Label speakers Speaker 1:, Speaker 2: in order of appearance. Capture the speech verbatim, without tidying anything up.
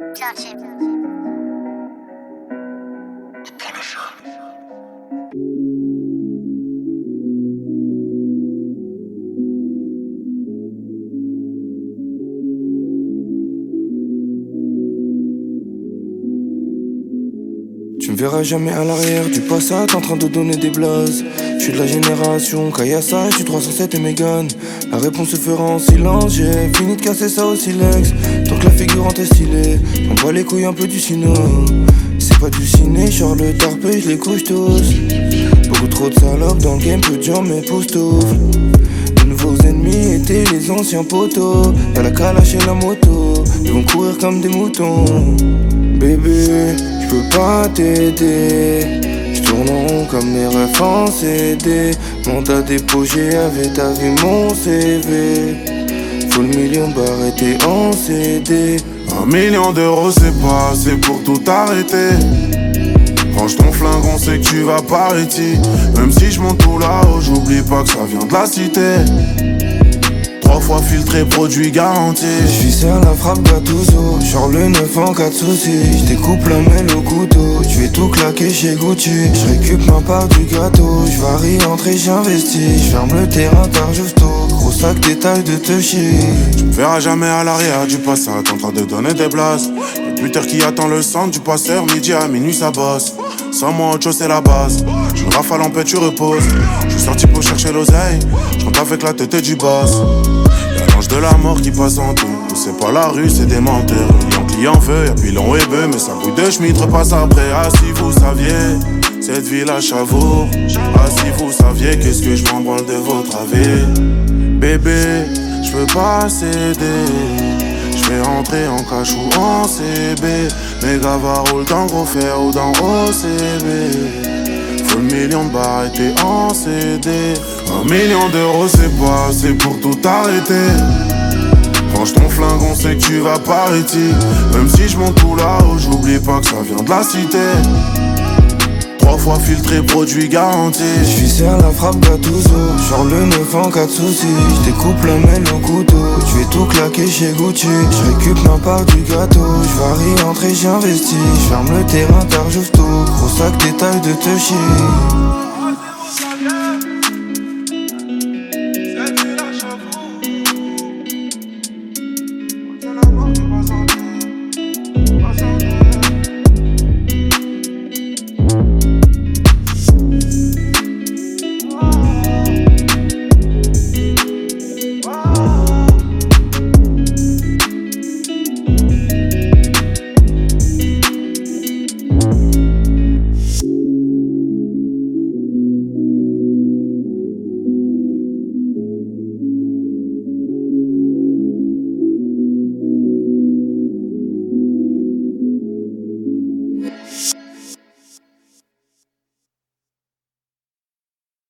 Speaker 1: Touch it.
Speaker 2: Tu me verras jamais à l'arrière du passage en train de donner des blazes. Je suis de la génération Kayasa, je suis trois cent sept et Mégane. La réponse se fera en silence, j'ai fini de casser ça au silex. Tant que la figurante est stylée, on voit les couilles un peu du ciné. C'est pas du ciné, genre le tarpé, je les couche tous. Beaucoup trop de salopes dans le game, peu de gens m'époustouflent. De nouveaux ennemis étaient les anciens poteaux. Y'a la calache et la moto, ils vont courir comme des moutons. Bébé, j'peux pas t'aider. J'tourne en rond comme mes refs en C D. Mandat déposé avec ta vie mon C V. Full million barres était en C D.
Speaker 3: Un million d'euros c'est pas assez pour tout arrêter. Range ton flingue, on sait que tu vas par ici. Même si je monte tout là-haut, j'oublie pas que ça vient de la cité. Trois fois filtré, produit garanti.
Speaker 2: J'vis à la frappe Gattuso, genre le neuf en cas de soucis. J'découpe la mêle au couteau, j'vais tout claquer chez Gucci. J'récup ma part du gâteau, j'varie entrer, j'investis. J'ferme le terrain tard justo, gros sac détail de te chier.
Speaker 3: Tu me verras jamais à l'arrière du passage, en train de donner des blases. Le buteur qui attend le centre du passeur, midi à minuit ça bosse. Sans moi autre chose c'est la base. J'me rafale en paix, tu reposes. J'suis sorti pour chercher l'oseille, j'rentre avec la tête du boss. Y'a l'ange de la mort qui passe en tout. C'est pas la rue, c'est des menteurs. Client client veut, y'a pilon et bœuf. Mais ça bouille de schmitt repasse après. Ah si vous saviez, cette ville à Chavour. Ah si vous saviez, qu'est-ce que je m'en branle de votre avis. Bébé, j'peux pas céder. J'vais rentrer en cash ou en C B. Mes gars va roule dans gros fer ou dans O C B. Full million de barres étaient en C D. Un million d'euros c'est pas assez pour tout arrêter. Range ton flingue, on sait que tu vas par ici. Même si je monte tout là-haut, j'oublie pas que ça vient de la cité. Trois fois filtré, produit garanti.
Speaker 2: J'vis à la frappe Gattuso, genre le neuf en cas de soucis. J'découpe la mêle au couteau, j'vais tout claquer chez Gucci. J'récup ma part du gâteau, j'varie entrer, j'investis. J'ferme le terrain tard justo, gros sac détail de te chier.